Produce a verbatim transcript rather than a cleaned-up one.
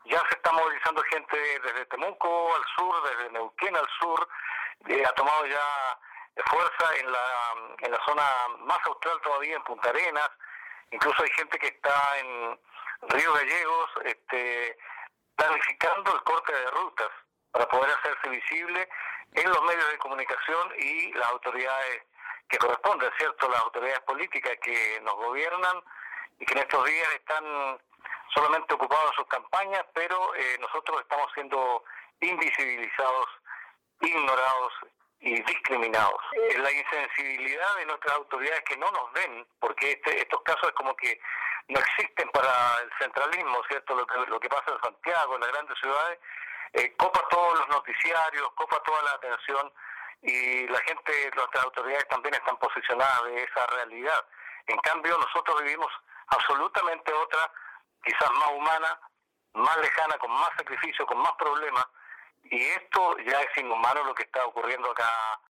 Ya se está movilizando gente desde Temuco al sur, desde Neuquén al sur, eh, ha tomado ya fuerza en la, en la zona más austral todavía, en Punta Arenas, incluso hay gente que está en Río Gallegos, este, planificando el corte de rutas para poder hacerse visible en los medios de comunicación y las autoridades que corresponden, ¿cierto? Las autoridades políticas que nos gobiernan y que en estos días están solamente ocupados en sus campañas, pero eh, nosotros estamos siendo invisibilizados, ignorados y discriminados. Eh, la insensibilidad de nuestras autoridades que no nos ven, porque este, estos casos es como que no existen para el centralismo, ¿cierto? Lo que, lo que pasa en Santiago, en las grandes ciudades, eh, copa todos los noticiarios, copa toda la atención, y la gente, nuestras autoridades también están posicionadas de esa realidad. En cambio, nosotros vivimos absolutamente otra, quizás más humana, más lejana, con más sacrificio, con más problemas, y esto ya es inhumano lo que está ocurriendo acá